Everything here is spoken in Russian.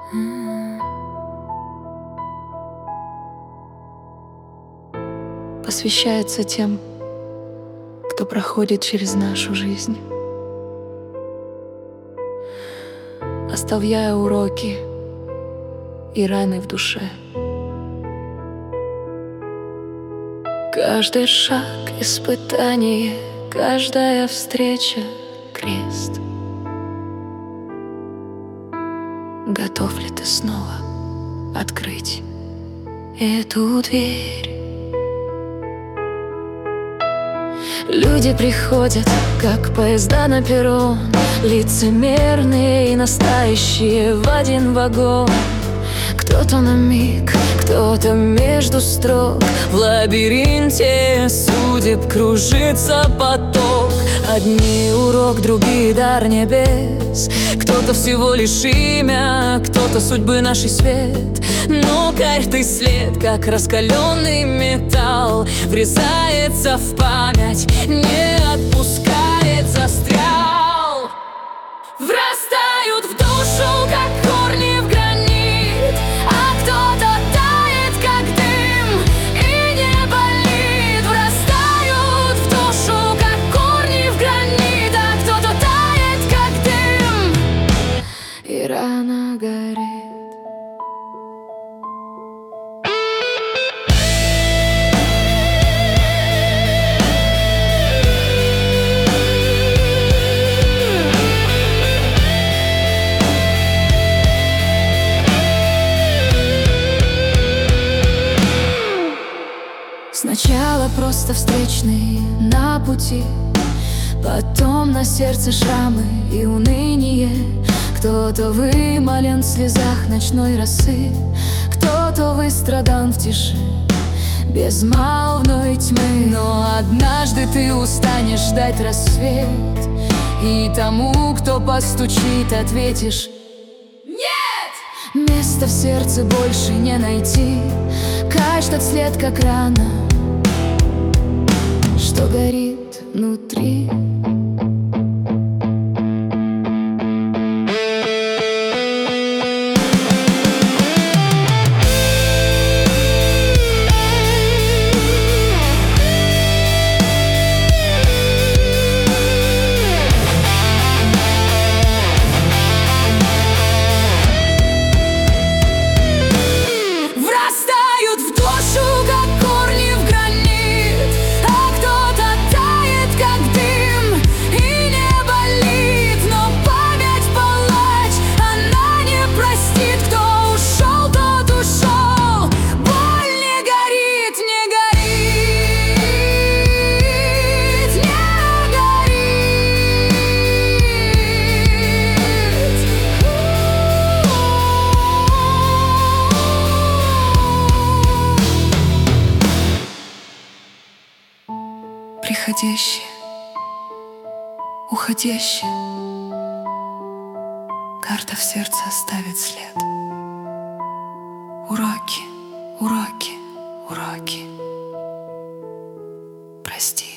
Посвящается тем, кто проходит через нашу жизнь, оставляя уроки и раны в душе. Каждый шаг — испытание, каждая встреча — крест. Готов ли ты снова открыть эту дверь? Люди приходят, как поезда на перрон, лицемерные и настоящие в один вагон. Кто-то на миг, кто-то между строк, в лабиринте судеб кружится поток. Одни урок, другие дар небес, кто-то всего лишь имя, кто-то судьбы нашей свет. Но каждый след, как раскаленный металл, врезается в память, не отпускает, застрял. Врастают в душу, как корни в гранит, а кто-то тает, как дым, и не болит. Врастают в душу, как корни в гранит, а кто-то тает, как дым, и рана горит. Сначала просто встречные на пути, потом на сердце шрамы и уныние. Кто-то вымолен в слезах ночной росы, кто-то выстрадан в тиши безмолвной тьмы. Но однажды ты устанешь ждать рассвет, и тому, кто постучит, ответишь: нет! Места в сердце больше не найти, каждый след как рана, что горит внутри. Врастают в душу, как корни в гранит, а кто-то тает, как дым, и не болит. Но память палач, она не простит. Кто ушел, тот ушел. Боль не горит, не горит, не горит. Приходящее, уходящее, карта в сердце оставит след. Уроки, уроки, уроки. Прости.